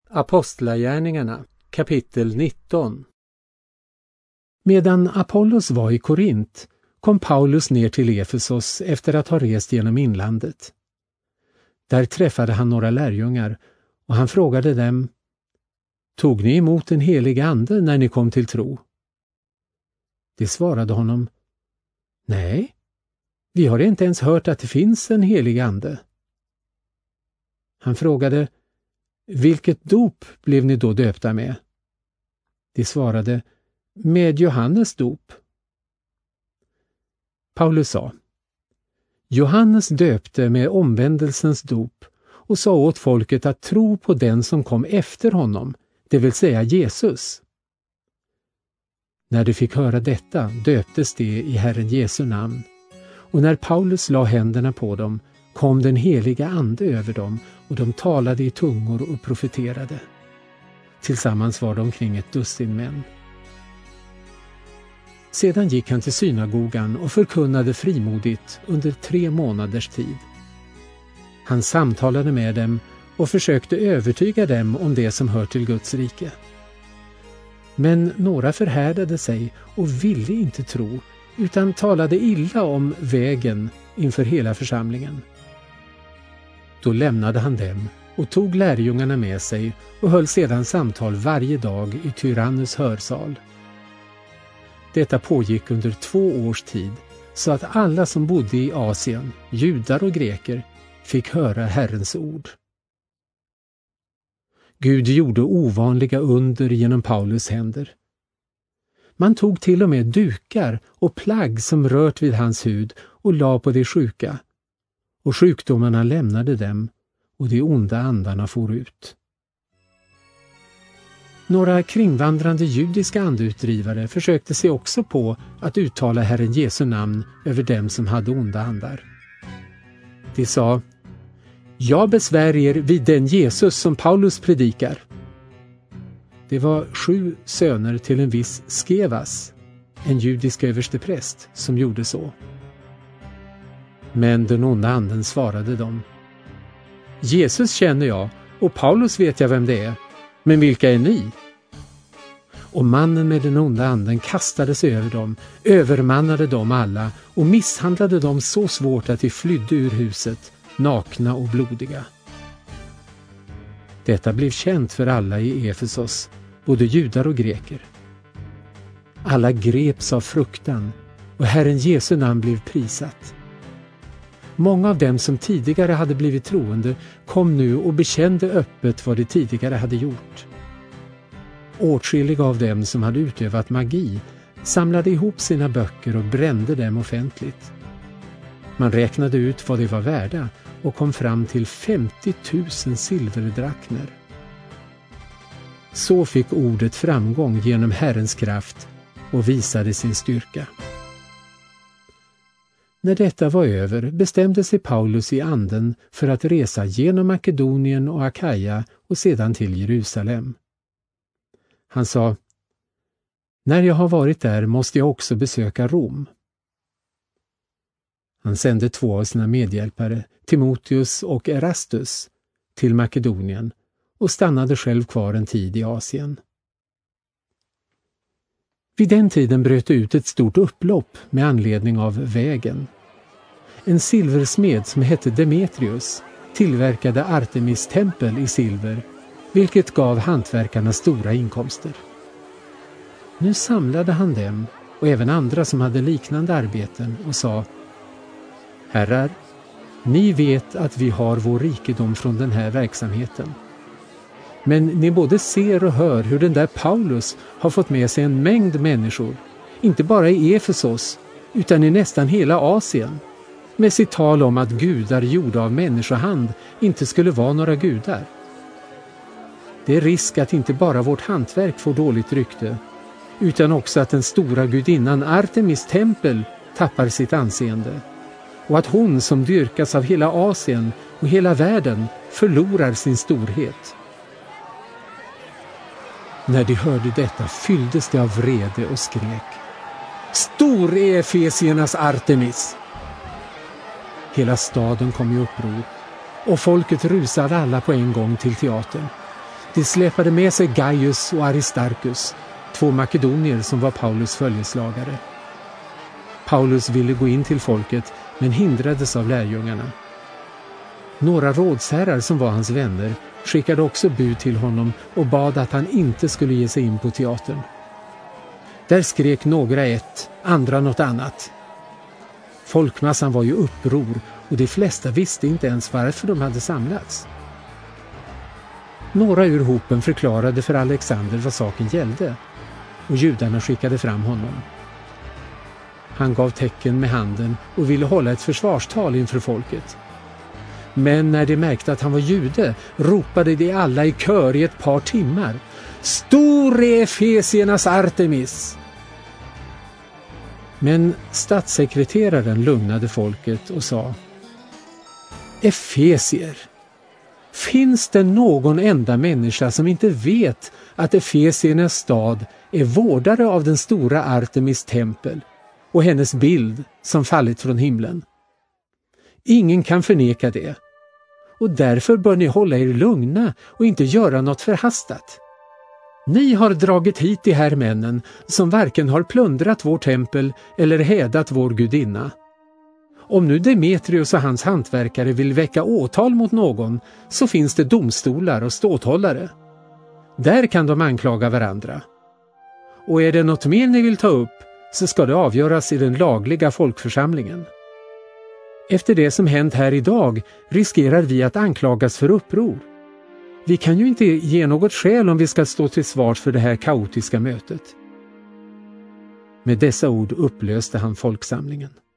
Apostlagärningarna, kapitel 19. Medan Apollos var i Korint kom Paulus ner till Efesos efter att ha rest genom inlandet. Där träffade han några lärjungar och han frågade dem: Tog ni emot den heliga ande när ni kom till tro? De svarade honom: Nej, vi har inte ens hört att det finns en helig ande. Han frågade: Vilket dop blev ni då döpta med? De svarade: Med Johannes dop. Paulus sa: Johannes döpte med omvändelsens dop och sa åt folket att tro på den som kom efter honom, det vill säga Jesus. När de fick höra detta döptes de i Herren Jesu namn, och när Paulus la händerna på dem kom den heliga ande över dem och de talade i tungor och profeterade. Tillsammans var de omkring 12 män. Sedan gick han till synagogan och förkunnade frimodigt under 3 månaders tid. Han samtalade med dem och försökte övertyga dem om det som hör till Guds rike. Men några förhärdade sig och ville inte tro, utan talade illa om vägen inför hela församlingen. Då lämnade han dem och tog lärjungarna med sig och höll sedan samtal varje dag i Tyrannus hörsal. Detta pågick under 2 års tid, så att alla som bodde i Asien, judar och greker, fick höra Herrens ord. Gud gjorde ovanliga under genom Paulus händer. Man tog till och med dukar och plagg som rört vid hans hud och la på de sjuka, och sjukdomarna lämnade dem och de onda andarna for ut. Några kringvandrande judiska andeutdrivare försökte sig också på att uttala Herren Jesu namn över dem som hade onda andar. De sa: Jag besvär er vid den Jesus som Paulus predikar. Det var 7 söner till en viss Skevas, en judisk överstepräst, som gjorde så. Men den onda anden svarade dem: Jesus känner jag och Paulus vet jag vem det är, men vilka är ni? Och mannen med den onda anden kastade sig över dem, övermannade dem alla och misshandlade dem så svårt att de flydde ur huset, nakna och blodiga. Detta blev känt för alla i Efesos, både judar och greker. Alla greps av fruktan och Herren Jesu namn blev prisat. Många av dem som tidigare hade blivit troende kom nu och bekände öppet vad de tidigare hade gjort. Åtskilliga av dem som hade utövat magi samlade ihop sina böcker och brände dem offentligt. Man räknade ut vad de var värda och kom fram till 50 000 silverdrakmer. Så fick ordet framgång genom Herrens kraft och visade sin styrka. När detta var över bestämde sig Paulus i anden för att resa genom Makedonien och Akaja och sedan till Jerusalem. Han sa: När jag har varit där måste jag också besöka Rom. Han sände 2 av sina medhjälpare, Timoteus och Erastus, till Makedonien och stannade själv kvar en tid i Asien. Vid den tiden bröt det ut ett stort upplopp med anledning av vägen. En silversmed som hette Demetrius tillverkade Artemis tempel i silver, vilket gav hantverkarna stora inkomster. Nu samlade han dem och även andra som hade liknande arbeten och sa: Herrar, ni vet att vi har vår rikedom från den här verksamheten. Men ni både ser och hör hur den där Paulus har fått med sig en mängd människor, inte bara i Efesos utan i nästan hela Asien, med sitt tal om att gudar gjorda av människohand inte skulle vara några gudar. Det är risk att inte bara vårt hantverk får dåligt rykte, utan också att den stora gudinnan Artemis tempel tappar sitt anseende, och att hon som dyrkas av hela Asien och hela världen förlorar sin storhet. När de hörde detta fylldes de av vrede och skrek: Stor är Efesiernas Artemis! Hela staden kom i uppror och folket rusade alla på en gång till teatern. De släpade med sig Gaius och Aristarchus, 2 makedonier som var Paulus följeslagare. Paulus ville gå in till folket men hindrades av lärjungarna. Några rådsherrar som var hans vänner skickade också bud till honom och bad att han inte skulle ge sig in på teatern. Där skrek några ett, andra något annat. Folkmassan var ju uppror och de flesta visste inte ens varför de hade samlats. Några ur hopen förklarade för Alexander vad saken gällde och judarna skickade fram honom. Han gav tecken med handen och ville hålla ett försvarstal inför folket. Men när de märkte att han var jude ropade de alla i kör i ett par timmar: "Stor är Efesiernas Artemis!" Men statssekreteraren lugnade folket och sa: "Efesier, finns det någon enda människa som inte vet att Efesiernas stad är vårdare av den stora Artemis tempel och hennes bild som fallit från himlen? Ingen kan förneka det, och därför bör ni hålla er lugna och inte göra något förhastat. Ni har dragit hit de här männen som varken har plundrat vår tempel eller hädat vår gudinna. Om nu Demetrius och hans hantverkare vill väcka åtal mot någon, så finns det domstolar och ståthållare. Där kan de anklaga varandra. Och är det något mer ni vill ta upp, så ska det avgöras i den lagliga folkförsamlingen. Efter det som hänt här idag riskerar vi att anklagas för uppror. Vi kan ju inte ge något skäl om vi ska stå till svars för det här kaotiska mötet." Med dessa ord upplöste han folksamlingen.